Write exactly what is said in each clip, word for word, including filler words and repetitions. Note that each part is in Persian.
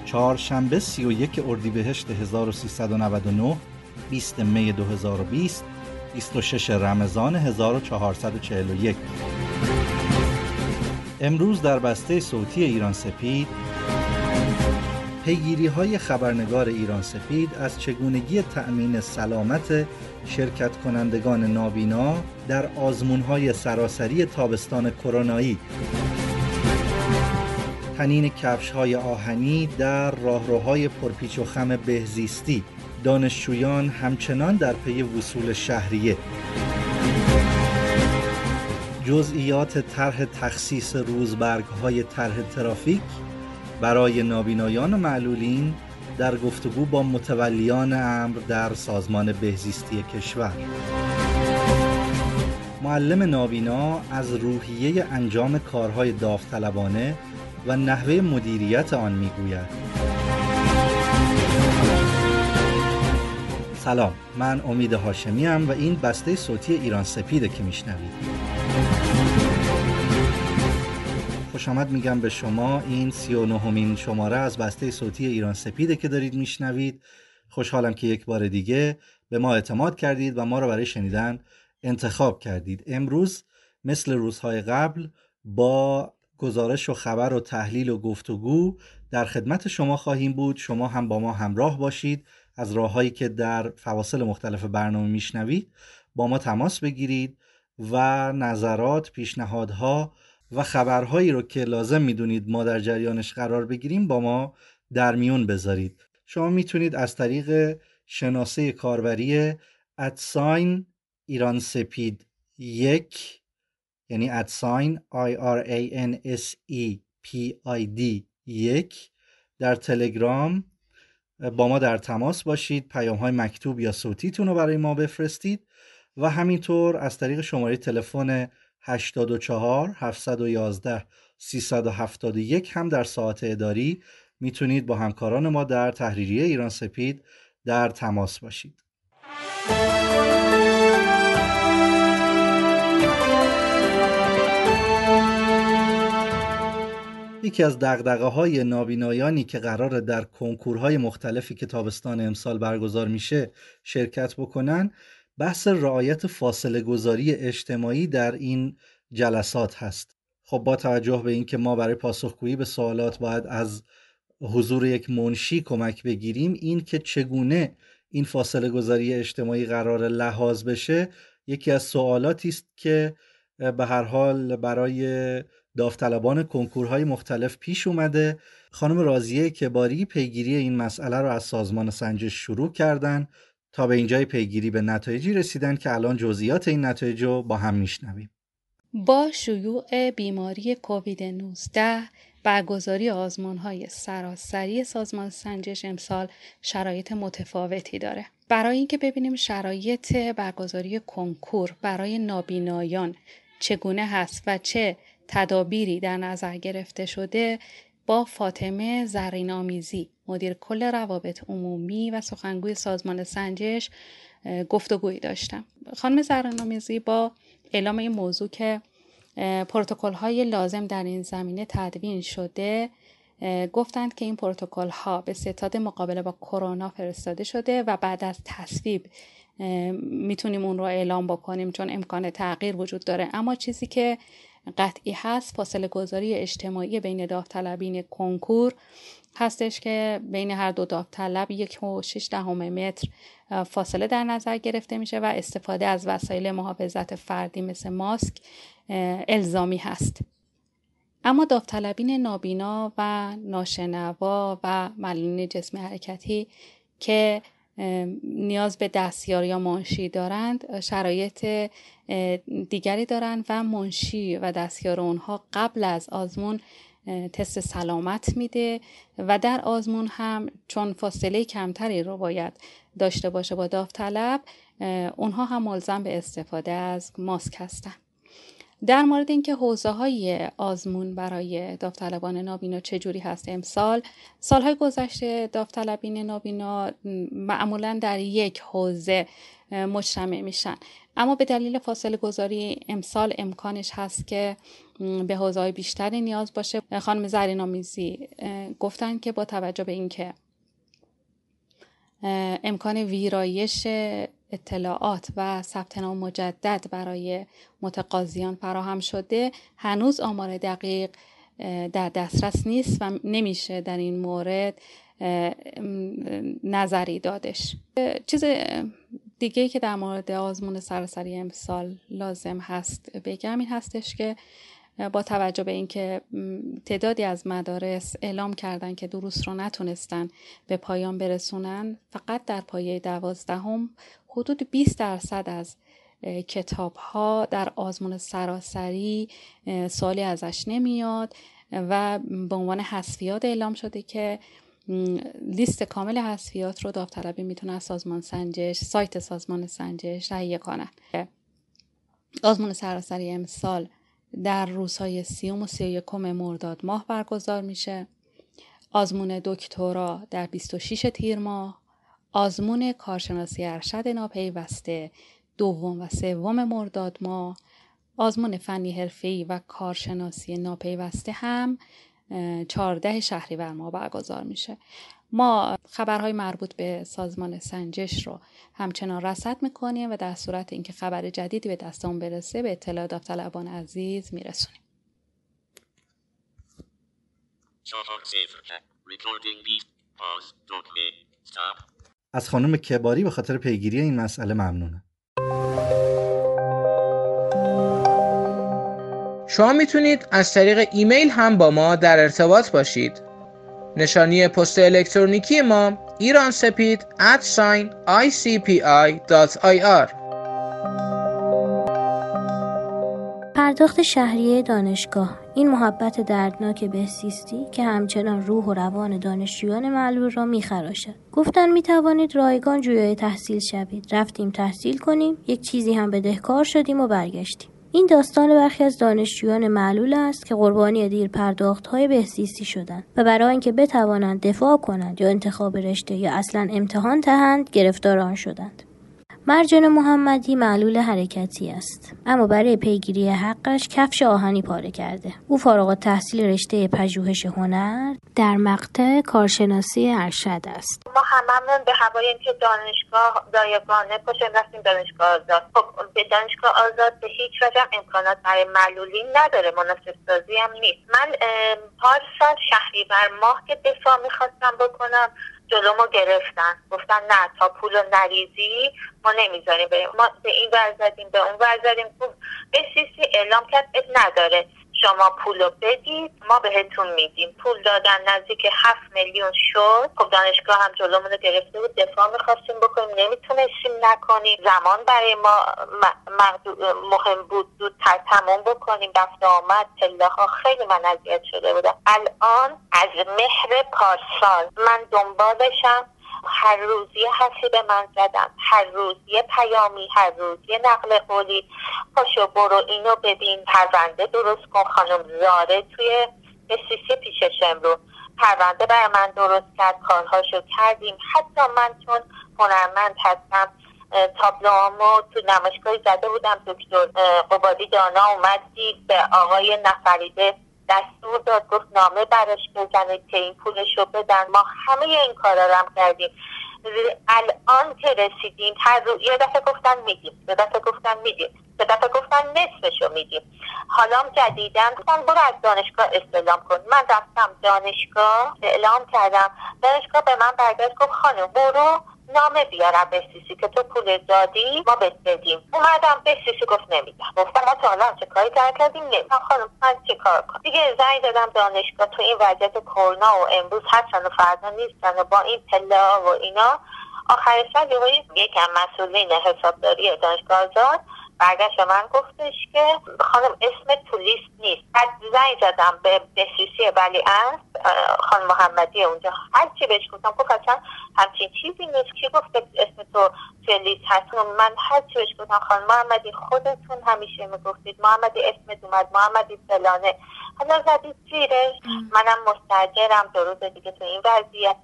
چهارشنبه سی و یک اردیبهشت هزار و سیصد و نود و نه، بیست می دو هزار و بیست، بیست و شش رمضان هزار و چهارصد و چهل و یک. امروز در بسته صوتی ایران سپید پیگیری های خبرنگار ایران سپید از چگونگی تأمین سلامت شرکت کنندگان نابینا در آزمون‌های سراسری تابستان کرونایی، تنین کفش‌های آهنی در راهروهای پرپیچ و خم بهزیستی، دانشجویان همچنان در پی وصول شهریه، جزئیات طرح تخصیص روزبرگ‌های طرح ترافیک برای نابینایان و معلولین در گفتگو با متولیان امر در سازمان بهزیستی کشور. معلم نابینا از روحیه انجام کارهای داوطلبانه و نحوه مدیریت آن میگوید. سلام، من امید هاشمی ام و این بسته صوتی ایران سپیده که میشنوید. خوش آمد میگم به شما. این سی و نهمین شماره از بسته صوتی ایران سپیده که دارید میشنوید. خوشحالم که یک بار دیگه به ما اعتماد کردید و ما رو برای شنیدن انتخاب کردید. امروز مثل روزهای قبل با گزارش و خبر و تحلیل و گفتگو در خدمت شما خواهیم بود. شما هم با ما همراه باشید. از راههایی که در فواصل مختلف برنامه میشنوید با ما تماس بگیرید و نظرات، پیشنهادها و خبرهایی رو که لازم میدونید ما در جریانش قرار بگیریم با ما در میون بذارید. شما میتونید از طریق شناسه کاربری ادساین ایران سپید یک، یعنی ادساین آی آر ای ان اس ای پی آی دی یک در تلگرام با ما در تماس باشید. پیام های مکتوب یا صوتیتون رو برای ما بفرستید و همینطور از طریق شماره تلفن هشتاد و چهار هفتصد و یازده سیصد و هفتاد و یک هم در ساعت اداری میتونید با همکاران ما در تحریریه ایران سپید در تماس باشید. یکی از دغدغه‌های نابینایانی که قراره در کنکورهای مختلفی که تابستان امسال برگزار میشه شرکت بکنن، بحث رعایت فاصله گذاری اجتماعی در این جلسات هست. خب با توجه به اینکه ما برای پاسخگویی به سوالات باید از حضور یک منشی کمک بگیریم، این که چگونه این فاصله گذاری اجتماعی قرار لحاظ بشه یکی از سوالاتی است که به هر حال برای داوطلبان کنکورهای مختلف پیش اومده. خانم راضیه کباری پیگیری این مسئله رو از سازمان سنجش شروع کردن تا به اینجای پیگیری به نتایجی رسیدن که الان جزئیات این نتایج رو با هم میشنویم. با شیوع بیماری کووید نوزده برگزاری آزمون‌های سراسری سازمان سنجش امسال شرایط متفاوتی داره. برای اینکه ببینیم شرایط برگزاری کنکور برای نابینایان چگونه هست و چه تدابیری در نظر گرفته شده، با فاطمه زرین‌آمیزی مدیر کل روابط عمومی و سخنگوی سازمان سنجش گفتگویی داشتم. خانم زرین‌آمیزی با اعلام این موضوع که پروتکل‌های لازم در این زمینه تدوین شده گفتند که این پروتکل‌ها به ستاد مقابله با کرونا فرستاده شده و بعد از تصویب میتونیم اون رو اعلام بکنیم چون امکان تغییر وجود داره. اما چیزی که قطعی هست فاصله گذاری اجتماعی بین داوطلبین کنکور هستش که بین هر دو داوطلب یک و شش دهم متر فاصله در نظر گرفته میشه و استفاده از وسایل محافظت فردی مثل ماسک الزامی هست. اما داوطلبین نابینا و ناشنوا و معلولین جسمی حرکتی که نیاز به دستیار یا منشی دارند شرایط دیگری دارند و منشی و دستیار اونها قبل از آزمون تست سلامت میده و در آزمون هم چون فاصله کمتری رو باید داشته باشه با داوطلب، اونها هم ملزم به استفاده از ماسک هستن. در مورد اینکه حوزه‌های آزمون برای داوطلبان نابینا چجوری هست امسال، سالهای گذشته داوطلبین نابینا معمولاً در یک حوزه مجتمع میشن، اما به دلیل فاصله گذاری امسال امکانش هست که به حوزه‌های بیشتری نیاز باشه. خانم زرین‌آمیزی گفتن که با توجه به اینکه امکان ویرایش اطلاعات و ثبت نام مجدد برای متقاضیان فراهم شده، هنوز آمار دقیق در دسترس نیست و نمیشه در این مورد نظری دادش. چیز دیگه که در مورد آزمون سراسری امسال لازم هست بگم این هستش که با توجه به اینکه تعدادی از مدارس اعلام کردن که دروس رو نتونستن به پایان برسونن، فقط در پایه دوازدهم حدود بیست درصد از کتاب ها در آزمون سراسری سوالی ازش نمیاد و به عنوان حذفیات اعلام شده که لیست کامل حذفیات رو داوطلبی میتونه از سازمان سنجش، سایت سازمان سنجش تهیه کنن. آزمون سراسری امسال در روزهای سیوم و سی و یکم مرداد ماه برگزار میشه. آزمون دکترا در بیست و شش تیر ماه، آزمون کارشناسی ارشد ناپیوسته دوم و سوم مرداد ماه، آزمون فنی حرفه‌ای و کارشناسی ناپیوسته هم چهاردهم شهریور ماه برگزار میشه. ما خبرهای مربوط به سازمان سنجش رو همچنان رصد میکنیم و در صورت اینکه خبر جدیدی به دستمون برسه به اطلاع داوطلبان عزیز میرسونیم. از خانم کباری به خاطر پیگیری این مسئله ممنونم. شما میتونید از طریق ایمیل هم با ما در ارتباط باشید. نشانی پست الکترونیکی ما ایرانسپید ات آی سی پی آی دات آی آر. پرداخت شهریه دانشگاه، این محبت دردناک بهزیستی که همچنان روح و روان دانشجویان معلول را میخراشد. گفتن میتوانید رایگان جویای تحصیل شوید. رفتیم تحصیل کنیم، یک چیزی هم بدهکار شدیم و برگشتیم. این داستان برخی از دانشجویان معلول است که قربانی دیر پرداخت‌های بهزیستی شدند و برای اینکه بتوانند دفاع کنند یا انتخاب رشته یا اصلاً امتحان دهند گرفتار آن شدند. مرجان محمدی معلول حرکتی است، اما برای پیگیری حقش کفش آهنی پاره کرده. او فارغ التحصیل رشته پژوهش هنر در مقطع کارشناسی ارشد است. ما هممون به هوای اینکه دانشگاه رایگانه پاشیم رفتیم دانشگاه آزاد. خب به دانشگاه آزاد به هیچ وجه امکانات برای معلولین نداره، مناسب سازی هم نیست. من پارسال شهریور ماه که دفاع میخواستم بکنم جلومو گرفتن، گفتن نه تا پولو نریزی ما نمیذاریم بریم. ما به این ور زدیم به اون ور زدیم. بهزیستی اعلام کرد نداره، شما پولو بدید ما بهتون میدیم. پول دادن نزدیک هفت میلیون شد. خب دانشگاه هم جلومون رو گرفته بود، دفاع میخواستیم بکنیم نمیتونستیم نکنیم. زمان برای ما مهم بود زودتر تموم بکنیم. رفت آمد پله ها خیلی من اذیت شده بودم. الان از مهر پارسال من دنبالشم، هر روز یه حرفی به من زدم، هر روز یه پیامی، هر روز یه نقل قولی، پاشو برو اینو ببین، پرونده درست کن. خانم زاره توی بهزیستی پیششم رو پرونده برای من درست کرد، کارهاشو کردیم. حتی من چون هنرمند هستم تابلوامو تو نمایشگاهی زده بودم، دکتر قبادی دانا اومد دید، به آقای نفریده دستور داد، گفت نامه براش بزنید که این پولشو بدن. ما همه این کارا رو هم کردیم. الان که رسیدیم هر رو یه دفعه گفتن میدیم، یه دفعه گفتن میدیم، یه دفعه گفتن نصفشو میدیم. حالا جدیدن گفتن برو از دانشگاه استعلام کن. من رفتم دانشگاه اعلام کردم، دانشگاه به من برگشت گفت خانم برو نامه بیارم بهزیستی که تو پول دادی ما بهت بدیم. اومدم بهزیستی گفت نمیدم. گفتم ما تا حالا چه کاری کردیم؟ نمیدم. خانم من چه کار کنم؟ دیگه زنگ دادم دانشگاه تو این وضعیت کرونا و امروز هستن و فردا نیستن و با این پله ها و اینا. آخر سال یکم مسئولین حسابداری دانشگاه آزاد برگشت من گفتش که خانم اسم تو لیست نیست. بعد زنگ زدم به بهزیستی ولیعصر خانم محمدی اونجا، هر چی بهش گفتم گفت اصلا همچین چیزی نیست، کی گفته اسم تو توی لیست هست؟ من هر چی بهش گفتم خانم محمدی خودتون همیشه میگفتید محمدی اسمت اومد، محمدی فلانه، حالا زدید زیرش. منم مستاجرم، دو روز دیگه تو این وضعیت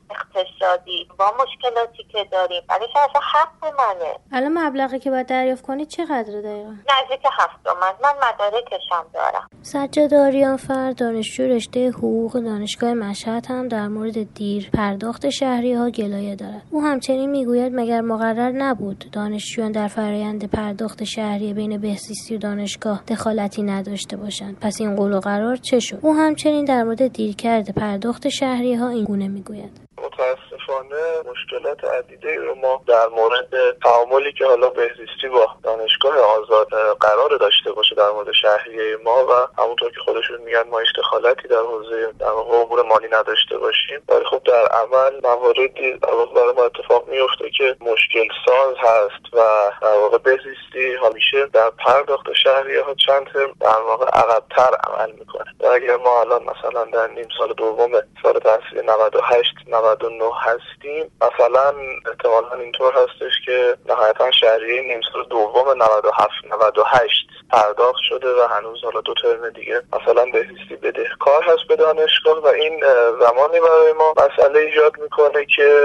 اقتصادی با مشکلاتی که داریم، ولی اصلا حق منه. الان مبلغی که باید دریافت کنید چقدره دقیقا؟ نزدیک هفت تومن. من مدارکشم دارم. سجاد آریانفر دانشجو رشته حقوق دانشگاه مشهد هم در مورد دیر پرداخت شهریه‌ها گلایه دارد. او همچنین میگوید مگر مقرر نبود دانشجویان در فرآیند پرداخت شهریه بین بهزیستی و دانشگاه دخالتی نداشته باشند؟ پس این قول و قرار چه شد؟ او همچنین در مورد دیرکرد پرداخت شهریه‌ها این گونه میگوید: متاسفانه مشکلات عدیده رو ما در مورد تعاملی که حالا بهزیستی با دانشگاه آزاد قرار داشته باشه در مورد شهریه ما و همونطور که خودشون میگن ما دخالتی در حوزه در امور مالی نداشته باشیم، ولی خب در عمل مواردی برای ما اتفاق میفته که مشکل ساز هست و در واقع بهزیستی همیشه در پرداخت شهریه ها چند ترم در واقع عقب‌تر عمل میکنه. و اگر ما الان مثلا در نیم سال دوم سال تحصیلی نود و هشت نود و نه هستیم، مثلا احتمالاً اینطور هستش که نهایتا شهریه نیم سال دوم نود و هفت نود و هشت پرداخت شده و هنوز حالا دو ترم دیگه مثلا بهزیستی بدهکار هست به دانشگاه و این زمانی برای ما مسئله ایجاد میکنه که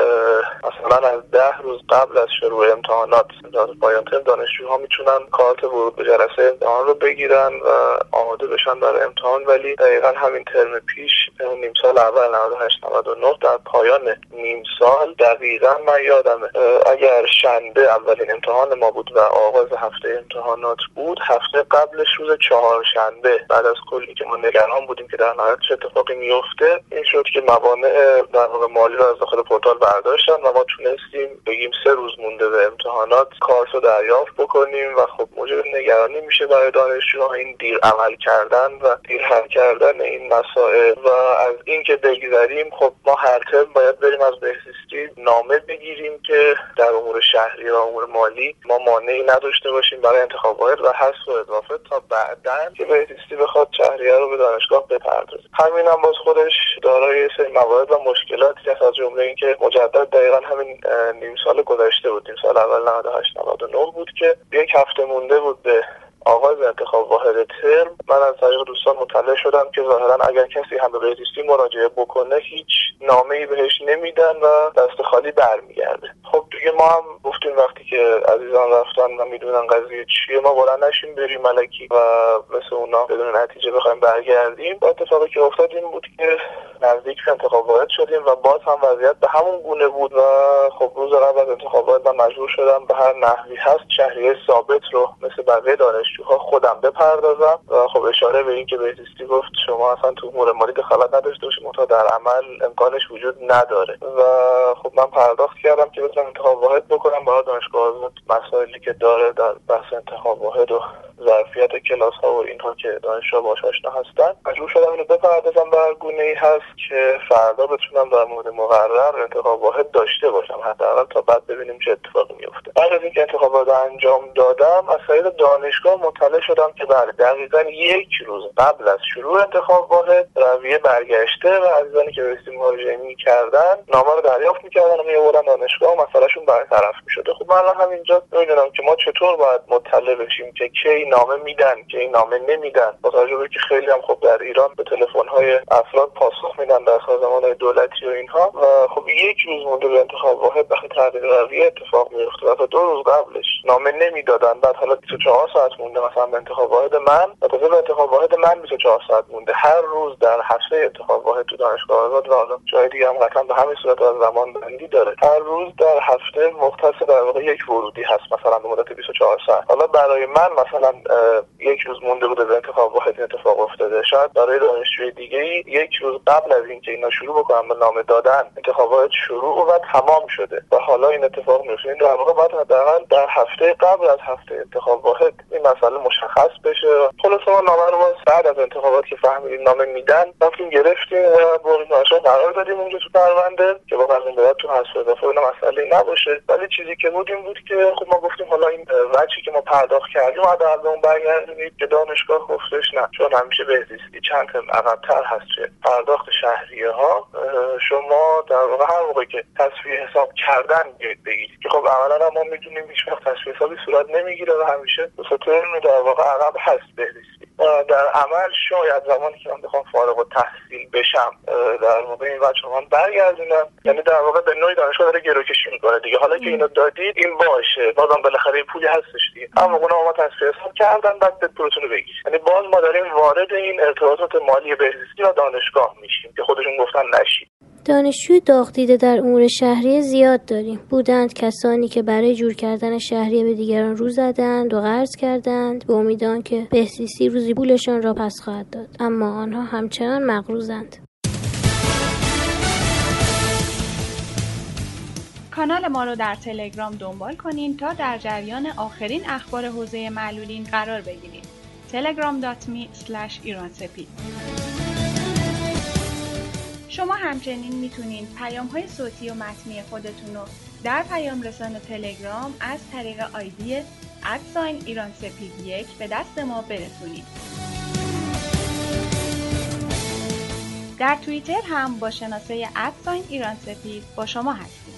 مثلا از ده روز قبل از شروع امتحانات پایان ترم دانشجوها میتونن کارت ورود به جلسه امتحان رو بگیرن و آماده بشن برای امتحان، ولی دقیقاً همین ترم پیش نیم سال اول نود و هشت نود و نه در پایان نیم سال دقیقاً من یادمه اگر شنبه اولین امتحان ما بود و آغاز هفته امتحانات بود، هفته قبلش روز چهارشنبه بعد از کلی که ما نگران بودیم که در نهایت چه اتفاقی میفته، این شد که موانع در واقع مالی رو از داخل پورتال برداشتن و ما تونستیم بگیم سه روز مونده به امتحانات کارت رو دریافت بکنیم و خب موجب نگرانی میشه برای دانشجوها این دیر عمل کردن و دیر حل کردن این مسائل. و از این که بگذریم، خب ما هر ترم باید بریم از بهزیستی نامه بگیریم که در امور شهری و امور مالی ما مانعی نداشته باشیم برای انتخاب واحد و حذف و اضافه تا بعداً که بهزیستی بخواد شهریه رو به دانشگاه بپردازه. همین هم باز خودش دارای سری موارد و مشکلاتی هست، از جمله اینکه مجدد دقیقاً همین نیم سال گذشته بود، نیم سال اول نود و هشت نود و نه بود که یک هفته مونده بود به آغاز انتخاب واحد ترم. من از طریق دوستان مطلع شدم که ظاهرا اگر کسی هم به بهزیستی مراجعه بکنه هیچ نامه‌ای بهش نمیدن و دست خالی برمیگرده. خب دیگه ما هم گفتیم وقتی که عزیزان رفتن و میدونن قضیه چیه ما بلند نشیم بریم ملکی و مثل اونا بدون نتیجه بخوایم برگردیم. اتفاقی که افتاد این بود که نزدیک به انتخاب واحد شدیم و باز هم وضعیت به همون گونه بود و خب روز قبل از انتخاب واحد من مجبور شدم به هر نحوی هست شهریه ثابت رو مثل بقیه دانشجوها خودم بپردازم و خب اشاره به این که بهزیستی گفت شما اصلا تو امور مالی دخالت نداشته باشید، منتها در عمل امکانش وجود نداره و خب من پرداخت کردم که بتونم انتخاب واحد بکنم برای دانشگاه آزاد. مسائلی که داره در بحث انتخاب واحد و ظرفیت کلاس ها و اینها که دانشجوها باهاش آشنا هستن مجبور شدم اینو بپردازم به هر گونه‌ای هست که فردا بتونم در مورد مقرر انتخاب واحد داشته باشم، حداقل تا بعد ببینیم چه اتفاقی میفته. بعد از اینکه انتخاب واحد انجام دادم از طریق دانشگاه مطلع شدم که بله دقیقاً یک روز قبل از شروع انتخاب واحد رویه برگشته و عزیزانی که بهزیستی مراجعه می‌کردن نامه رو دریافت می‌کردن و می‌آوردن دانشگاه و مسئلهشون برطرف می‌شد. خب من الان همینجا نمی‌دونم که ما چطور باید مطلع بشیم که کی نامه میدن که این نامه نمیدن، با توجه به که خیلی هم خب در ایران به تلفن‌های افراد پاسخ میدن در سازمان‌های دولتی و اینها و خب یک روز مونده به انتخاب واحد وقتی تغییر رویه اتفاق میفته و تا دو روز قبلش نامه نمیدادن، بعد حالا بیست و چهار ساعت مونده مثلا به انتخاب واحد من و تازه به انتخاب واحد من بیست و چهار ساعت مونده. هر روز در هفته انتخاب واحد تو دانشگاه آزاد و حالا جای دیگه هم قطعا به همین صورت از زمان بندی داره، هر روز در هفته مختص در واقع یک ورودی هست مثلا به مدت بیست و چهار ساعت. حالا برای من مثلا یک روز مونده بوده به انتخاب واحد اتفاق افتاده، شاید برای دانشجوی دیگه‌ای یک روز قبل از اینکه اینا شروع بکنن به نامه دادن انتخابات شروع و تمام شده و حالا این اتفاق میفته. در واقع باید حداقل در هفته قبل از هفته انتخاب واحد این مسئله مشخص بشه. خلاص ما نامه رو بعد از انتخابات که فهمیدیم نامه میدن رفتیم گرفتیم و برای دانشگاه قرار دادیم اونجا تو پرونده که با قانون بعد تو حذف اضافه اینا مسئله نباشه، ولی چیزی که بود این بود که خب ما گفتیم حالا این وجهی که ما پرداخت کردیم حداقل به اون برگردونید که دانشگاه گفتش نه، چون همیشه بهزیستی چند ترم عقب‌تر هست توی پرداخت شهریه ها، شما در واقع هر موقع که تصفیه حساب کردن بیاید بگیرید که خب اولا ما میدونیم هیچ وقت تصفیه حسابی صورت نمیگیره و همیشه دو سه ترم در واقع عقب هست بهزیستی. در عمل شاید زمانی که من بخوام فارغ التحصیل بشم در واقع این بچه من برگردونم، یعنی در واقع به نوعی دانشگاه داره گروکشی میکنه دیگه. حالا که اینو دادید این باشه، بازم بالاخره پولی هستش دیگه، اما اونا ما تصفیه حساب کردن بعد به پولتون رو بگیر. یعنی باز ما داریم وارد این ارتباطات مالی بهزیستی و دانشگاه میشیم که خودشون گفتن نشید. دانشجوی داغ دیده در امور شهریه زیاد داریم. بودند کسانی که برای جور کردن شهریه به دیگران رو زدند و قرض کردند به امید که بهزیستی روزی پولشان را پس خواهد داد، اما آنها همچنان مغروضند. کانال ما رو در تلگرام دنبال کنین تا در جریان آخرین اخبار حوزه معلولین قرار بگیرید. تلگرام دات می اسلش ایرانسپید. شما همچنین میتونین پیام‌های صوتی و متنی خودتون رو در پیام رسان تلگرام از طریق آیدی ادساین ایرانسپید یک به دست ما برسونید. در توییتر هم با شناسه ادساین ایرانسپید با شما هستیم.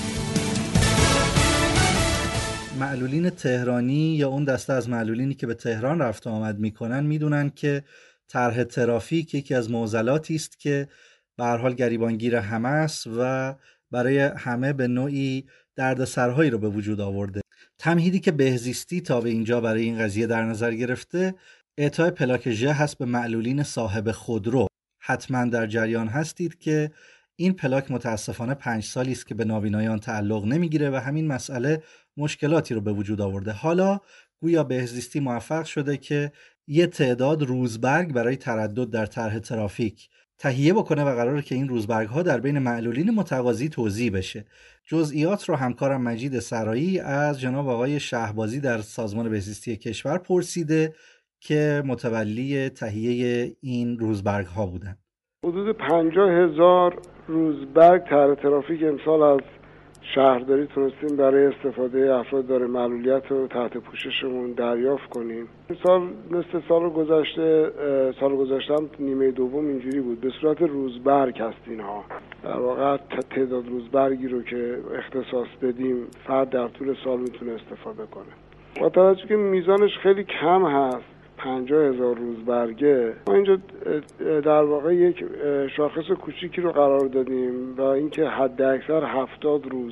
معلولین تهرانی یا اون دسته از معلولینی که به تهران رفت و آمد میکنن میدونن که طرح ترافیک یکی از معضلاتی است که به هر حال گریبانگیر همه است و برای همه به نوعی دردسرهایی رو به وجود آورده. تمهیدی که بهزیستی تا به اینجا برای این قضیه در نظر گرفته اعطای پلاک ژ هست به معلولین صاحب خودرو. حتما در جریان هستید که این پلاک متاسفانه پنج سالی است که به نابینایان تعلق نمیگیره و همین مسئله مشکلاتی رو به وجود آورده. حالا گویا بهزیستی موفق شده که یه تعداد روزبرگ برای تردد در طرح ترافیک تهیه بکنه و قراره که این روزبرگ ها در بین معلولین متقاضی توزیع بشه. جزئیات رو همکارم مجید سرایی از جناب آقای شهبازی در سازمان بهزیستی کشور پرسیده که متولی تهیه این روزبرگ ها بودن. حدود پنجاه هزار روزبرگ طرح ترافیک امسال از شهرداری تونستیم برای استفاده افراد داره معلولیت رو تحت پوششمون دریافت کنیم. سال مثل سال گذشته، سال گذشته هم نیمه دوم اینجوری بود، به صورت روزبرگ هست اینها. در واقع تعداد روزبرگی رو که اختصاص بدیم فرد در طول سال میتونه استفاده کنه. با توجه که میزانش خیلی کم هست، پنجاه هزار روزبرگه، ما اینجا در واقع یک شاخص کوچیکی رو قرار دادیم و اینکه حد اکثر هفتاد روز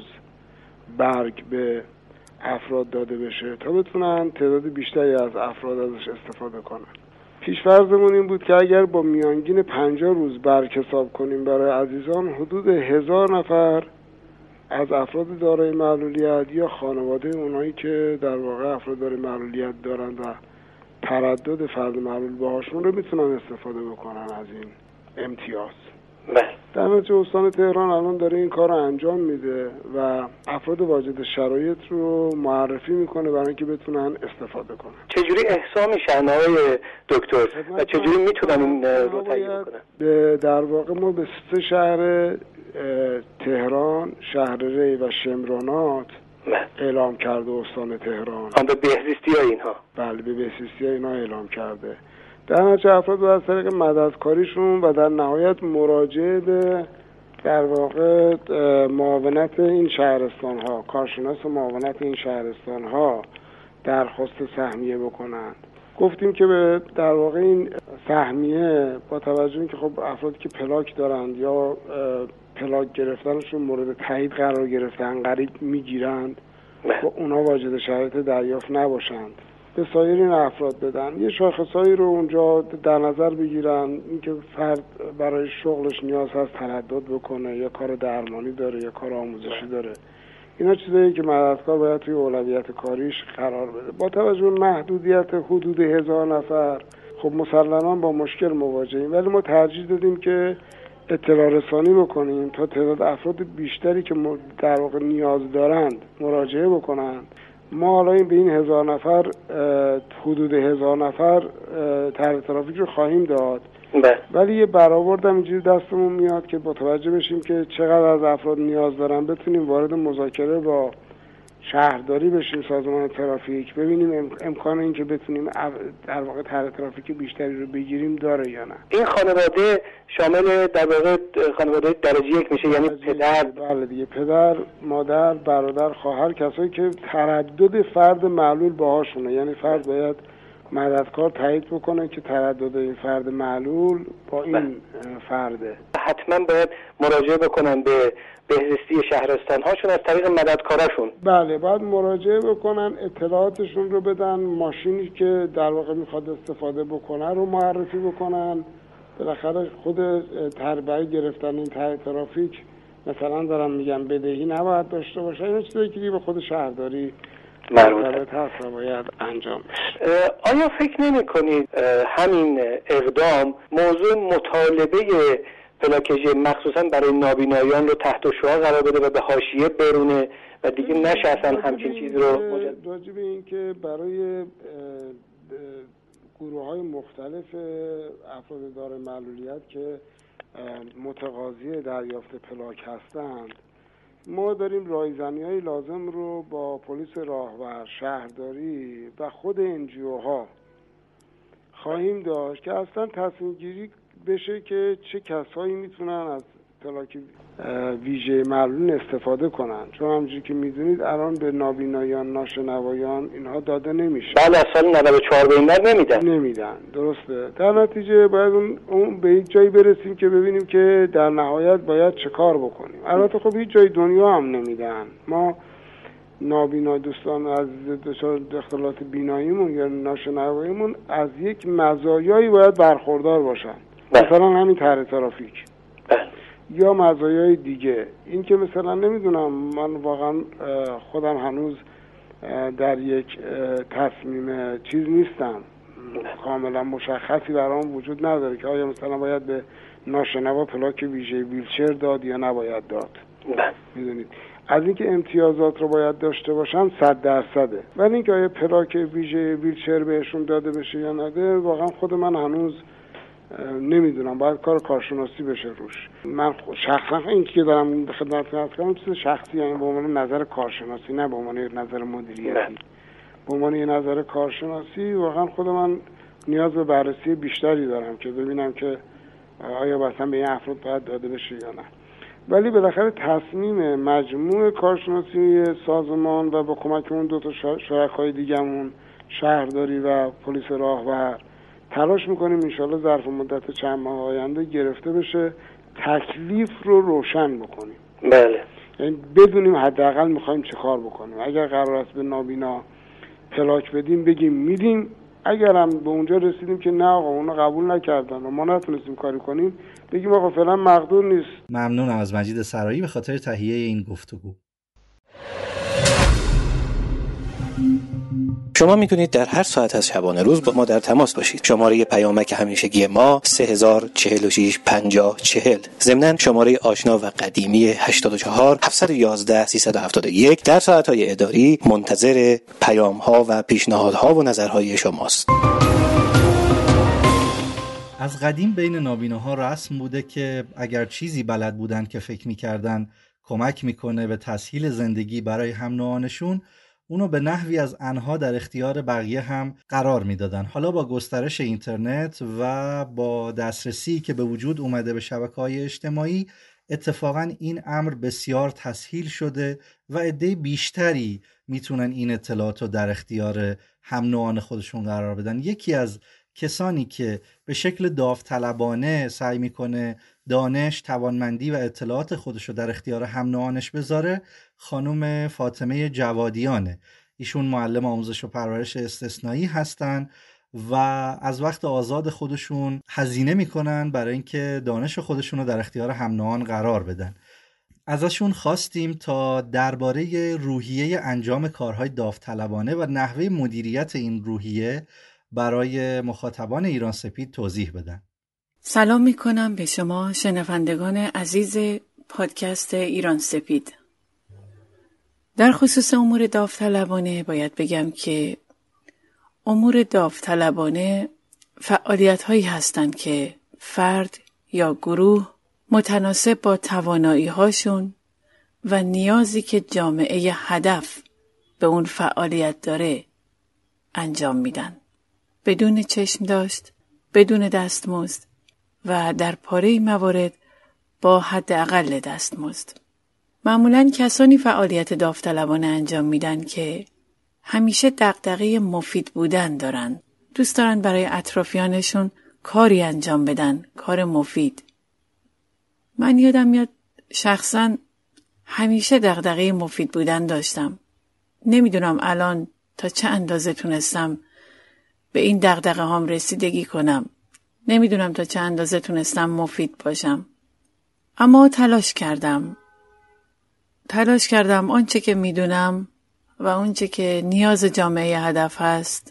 برگ به افراد داده بشه تا بتونن تعداد بیشتری از افراد ازش استفاده کنن. پیش‌فرضمون این بود که اگر با میانگین پنجاه روز برگ حساب کنیم برای عزیزان، حدود هزار نفر از افراد دارای معلولیت یا خانواده اونایی که در واقع افراد دارای معلولیت دارن و تردد فرد معلول باهاشون رو میتونن استفاده بکنن از این امتیاز. بله. در نتیجه استان تهران الان داره این کار رو انجام میده و افراد واجد شرایط رو معرفی میکنه برای اینکه بتونن استفاده کنن. چجوری احسا میشن آقای دکتر و چجوری میتونن این رو تهیه بکنن؟ به در واقع ما به سه شهر تهران، شهر ری و شمرانات اعلام کرده استان تهران. هم به بهزیستی ها اینها؟ بله، به بهزیستی ها اینها اعلام کرده. در نتیجه افراد باید از طریق مددکاریشون و در نهایت مراجعه به در واقع معاونت این شهرستان ها، کارشناس معاونت این شهرستان ها درخواست سهمیه بکنند. گفتیم که به در واقع این سهمیه با توجه اینکه خب افرادی که پلاک دارند یا پلاک گرفتنشون مورد تایید قرار گرفتن قریب میگیرند و اونا واجد شرایط دریافت نباشند به سایر این افراد بدن. یه شاخصایی رو اونجا در نظر بگیرن، اینکه فرد برای شغلش نیاز هست تردد بکنه یا کار درمانی داره یا کار آموزشی داره. اینا چیزایی که مددکار باید توی اولویت کاریش قرار بده. با توجه به محدودیت حدود هزار نفر خب مسلماً با مشکل مواجهیم، ولی ما ترجیح دادیم که اطلاع رسانی بکنیم تا تعداد افراد بیشتری که در واقع نیاز دارند مراجعه بکنند. ما حالا این به این هزار نفر حدود هزار نفر طرح ترافیک رو خواهیم داد، ولی یه برآورد هم اینجوری دستمون میاد که با توجه بشیم که چقدر از افراد نیاز دارن بتونیم وارد مذاکره با شهرداری بشیم، سازمان ترافیک، ببینیم امکان این که بتونیم در واقع طرح ترافیک بیشتری رو بگیریم داره یا نه. این خانواده شامل در واقع خانواده درجه یک میشه، یعنی پدر؟ بله دیگه، پدر، مادر، برادر، خواهر، کسایی که تردد فرد معلول باهاشونه، یعنی فرد باید مددکار تایید بکنه که تردد این فرد معلول با این فرده. حتما باید مراجعه بکنن به بهزیستی شهرستان هاشون از طریق مددکاراشون. بله، باید مراجعه بکنن، اطلاعاتشون رو بدن، ماشینی که در واقع میخواد استفاده بکنه رو معرفی بکنن. بالاخره خود تربیه گرفتن این طرح ترافیک مثلا دارم میگم بدهی نباید داشته باشه. این چیزی که به خود شهرداری مربوط هست و باید انجام بشه. آیا فکر نمی کنید همین اقدام موضوع مطالبه پلاکیج مخصوصا برای نابینایان رو تحت شعاع قرار بده و به حاشیه برونه و دیگه نشه اصلا همچین چیزی رو مجد... راجع به این که برای گروه های مختلف افراد دارای معلولیت که متقاضی دریافت پلاک هستند، ما داریم رایزنی‌های لازم رو با پلیس راهور، شهرداری و خود انجیوها خواهیم داشت که اصلا تصمیم گیری بشه که چه کسایی میتونن از پلاک ویژه معلولین استفاده کنن، چون همونجوری که میدونید الان به نابینایان، ناشنوایان اینها داده نمیشه. بله، از سال نود و چهار به این در نمیدن نمیدن درسته. در نتیجه باید اون, اون به یک جایی برسیم که ببینیم که در نهایت باید چه کار بکنیم. البته خب هیچ جای دنیا هم نمیدن. ما نابینا دوستان عزیز دچار اختلالات بیناییمون یا ناشنواییمون از یک مزایایی باید برخوردار باشن. مثلا همین طرح ترافیک یا مزایای دیگه. این که مثلا نمیدونم، من واقعا خودم هنوز در یک تصمیم چیز نیستم، کاملا مشخصی برام وجود نداره که آیا مثلا باید به ناشنوا پلاک ویژه ویلچر داد یا نباید داد. میدونید از اینکه امتیازات رو باید داشته باشن صد درصده، ولی اینکه آیا پلاک ویژه ویلچر بهشون داده بشه یا نده واقعا خود من هنوز نمیدونم. باید کار کارشناسی بشه روش. من شخصا این که دارم خدمتتون عرض کنم چیز شخصی، یعنی به عنوان نظر کارشناسی، نه به عنوان نظر مدیریتی. به عنوان نظر کارشناسی واقعا خود من نیاز به بررسی بیشتری دارم که ببینم که آیا مثلا به این افراد باید داده بشه یا نه. ولی بالاخره تصمیم مجموع کارشناسی سازمان و با کمک اون دو تا شرکای دیگه‌مون، شهرداری و پلیس راهور، تلاش میکنیم انشالله ظرف مدت چند ماه آینده گرفته بشه، تکلیف رو روشن بکنیم. بله، یعنی بدونیم حداقل میخوایم چه کار بکنیم. اگر قرار است به نابینا پلاک بدیم بگیم میدیم، اگر هم به اونجا رسیدیم که نه آقا اونا قبول نکردن و ما نتونستیم کاری کنیم بگیم آقا فعلا مقدور نیست. ممنونم از مجید سرایی به خاطر تهیه این گفتگو. شما میتونید در هر ساعت از شبانه روز با ما در تماس باشید. شماره پیامک همیشگی ما سه هزار چهل و شش پنجاه چهل. ضمناً شماره آشنا و قدیمی هشتاد و چهار هفتصد و یازده سیصد و هفتاد و یک در ساعت‌های اداری منتظر پیام‌ها و پیشنهادها و نظرهای شماست. از قدیم بین نابیناها رسم بوده که اگر چیزی بلد بودن که فکر می‌کردن کمک میکنه به تسهیل زندگی برای هم نوعانشون، اونو به نحوی از انها در اختیار بقیه هم قرار میدادن. حالا با گسترش اینترنت و با دسترسی که به وجود اومده به شبکه‌های اجتماعی، اتفاقا این امر بسیار تسهیل شده و عده بیشتری میتونن این اطلاعات رو در اختیار هم نوعان خودشون قرار بدن. یکی از کسانی که به شکل داوطلبانه سعی میکنه دانش، توانمندی و اطلاعات خودش رو در اختیار هم نوعانش بذاره، خانم فاطمه جوادیانه. ایشون معلم آموزش و پرورش استثنایی هستن و از وقت آزاد خودشون هزینه میکنن برای اینکه دانش خودشون رو در اختیار هم نوعان قرار بدن. ازشون خواستیم تا درباره روحیه انجام کارهای داوطلبانه و نحوه مدیریت این روحیه برای مخاطبان ایران سپید توضیح بدن. سلام میکنم به شما شنوندگان عزیز پادکست ایران سپید. در خصوص امور داوطلبانه باید بگم که امور داوطلبانه فعالیت هایی هستند که فرد یا گروه متناسب با توانایی هاشون و نیازی که جامعه هدف به اون فعالیت داره انجام میدن، بدون چشم داشت، بدون دستمزد و در پاره موارد با حداقل دستمزد. معمولاً کسانی فعالیت داوطلبانه انجام میدن که همیشه دغدغه مفید بودن دارن، دوست دارن برای اطرافیانشون کاری انجام بدن، کار مفید. من یادم میاد شخصا همیشه دغدغه مفید بودن داشتم. نمیدونم الان تا چه اندازه تونستم به این دغدغه هام رسیدگی کنم. نمیدونم تا چه اندازه تونستم مفید باشم. اما تلاش کردم. تلاش کردم آنچه که میدونم و آنچه که نیاز جامعه هدف هست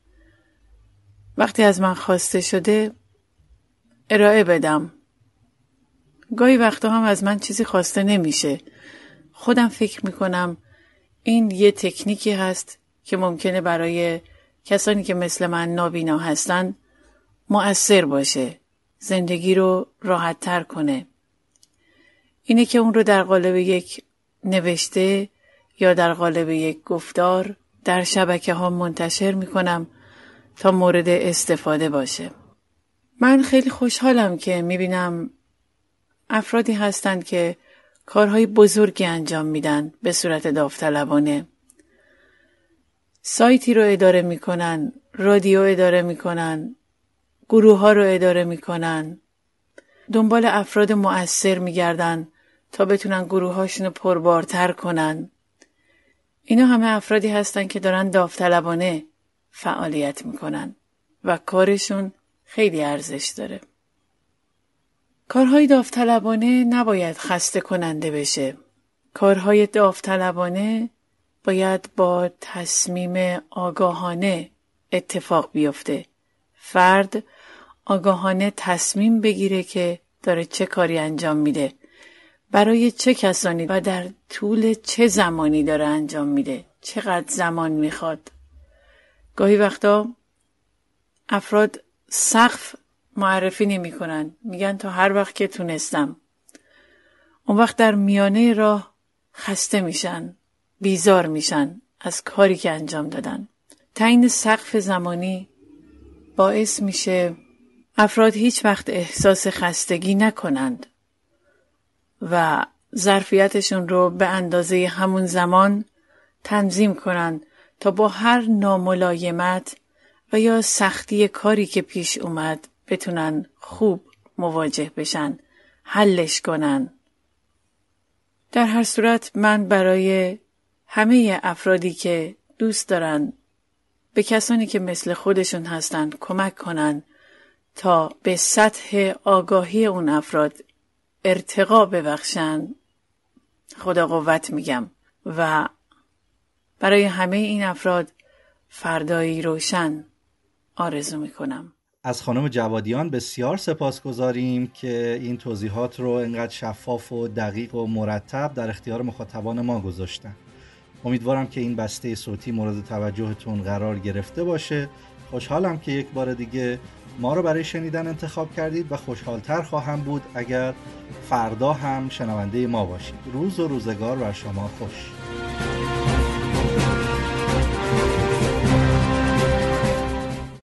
وقتی از من خواسته شده ارائه بدم. گاهی وقتا هم از من چیزی خواسته نمیشه. خودم فکر میکنم این یه تکنیکی هست که ممکنه برای کسانی که مثل من نابینا هستن مؤثر باشه. زندگی رو راحت تر کنه. اینه که اون رو در قالب یک نوشته یا در قالب یک گفتار در شبکه ها منتشر میکنم تا مورد استفاده باشه. من خیلی خوشحالم که میبینم افرادی هستند که کارهای بزرگی انجام میدن به صورت داوطلبانه. سایتی رو اداره میکنن، رادیو اداره میکنن، گروه ها رو اداره میکنن، دنبال افراد مؤثر میگردن تا بتونن گروه هاشون رو پربارتر کنن. اینا همه افرادی هستن که دارن داوطلبانه فعالیت میکنن و کارشون خیلی ارزش داره. کارهای داوطلبانه نباید خسته کننده بشه. کارهای داوطلبانه باید با تصمیم آگاهانه اتفاق بیفته. فرد آگاهانه تصمیم بگیره که داره چه کاری انجام میده، برای چه کسانی و در طول چه زمانی داره انجام میده، چقدر زمان میخواد. گاهی وقتا افراد سقف معرفی نمی کنن. میگن تا هر وقت که تونستم. اون وقت در میانه راه خسته میشن، بیزار میشن از کاری که انجام دادن. تعیین سقف زمانی باعث میشه افراد هیچ وقت احساس خستگی نکنند و ظرفیتشون رو به اندازه همون زمان تنظیم کنند تا با هر ناملایمت و یا سختی کاری که پیش اومد بتونن خوب مواجه بشن، حلش کنن. در هر صورت من برای همه افرادی که دوست دارن به کسانی که مثل خودشون هستن کمک کنن تا به سطح آگاهی اون افراد ارتقا ببخشن خدا قوت میگم و برای همه این افراد فردایی روشن آرزو میکنم. از خانم جوادیان بسیار سپاسگزاریم که این توضیحات رو انقدر شفاف و دقیق و مرتب در اختیار مخاطبان ما گذاشتن. امیدوارم که این بسته صوتی مورد توجهتون قرار گرفته باشه. خوشحالم که یک بار دیگه ما رو برای شنیدن انتخاب کردید و خوشحالتر خواهم بود اگر فردا هم شنونده ما باشید. روز و روزگار بر شما خوش.